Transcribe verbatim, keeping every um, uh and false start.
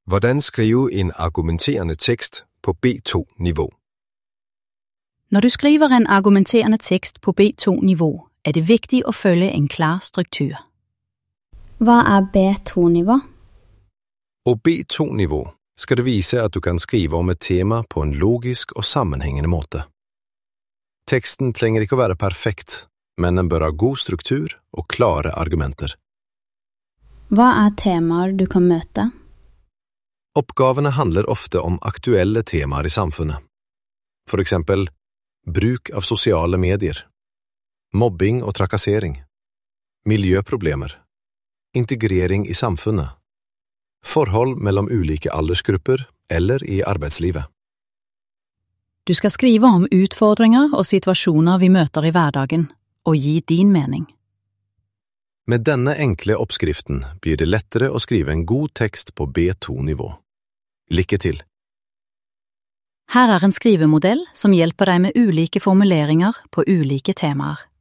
Hvordan skrive en argumenterende tekst på B to-niveau? Når du skriver en argumenterende tekst på B to-niveau, er det vigtigt at følge en klar struktur. Hva er B to-nivå? På B to-niveau skal det vise at du kan skrive om et tema på en logisk og sammenhængende måte. Teksten trenger ikke å være perfekt, men den bør ha god struktur og klare argumenter. Hva er temaer du kan møte? Oppgavene handler ofte om aktuelle temaer i samfunnet. For eksempel bruk av sosiale medier, mobbing og trakassering, miljøproblemer, integrering i samfunnet, forhold mellom ulike aldersgrupper eller i arbeidslivet. Du skal skrive om utfordringer og situasjoner vi møter i hverdagen, og gi din mening. Med denne enkle oppskriften blir det lettere å skrive en god tekst på B to-nivå. Lykke til! Her er en skrivemodell som hjelper deg med ulike formuleringer på ulike temaer.